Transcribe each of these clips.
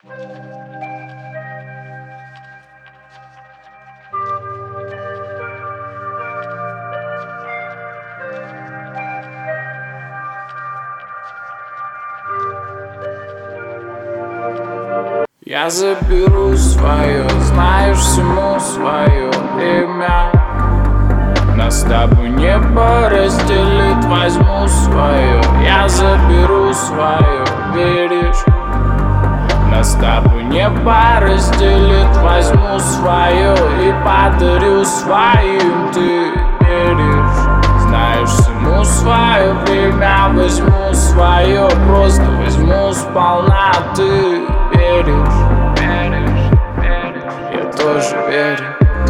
Я заберу свое, знаешь, всему свое время. Нас с тобой небо разделит, возьму свое. Я заберу свое, веришь? Нас с тобой небо разделит, возьму свое и подарю своим, ты веришь? Знаешь, всему свое время, возьму свое, просто возьму сполна, ты веришь? Я тоже верю.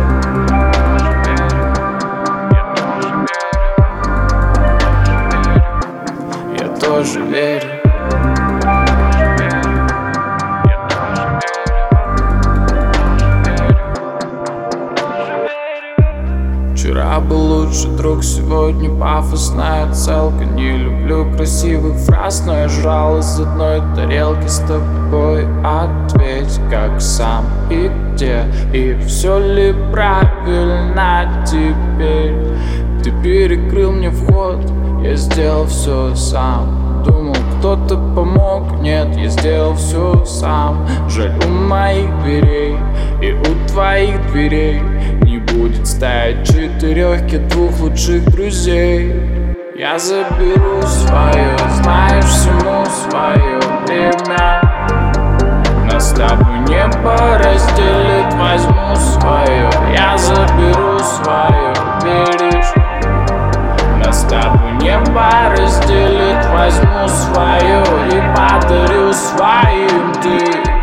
Я тоже верю. Вчера был лучший друг, сегодня пафосная целка. Не люблю красивых фраз, но я жрал из одной тарелки с тобой. Ответь, как сам и где, и все ли правильно теперь? Ты перекрыл мне вход, я сделал все сам. Думал, кто-то помог, нет, я сделал все сам. Жаль, у моих дверей и у твоих дверей не будет стоять четырехки двух лучших друзей. Я заберу свое, знаешь, всему свое время. Нас с тобой небо разделит, возьму свое. Я заберу свое, веришь? Нас с тобой небо разделит, возьму свое и подарю своим, ты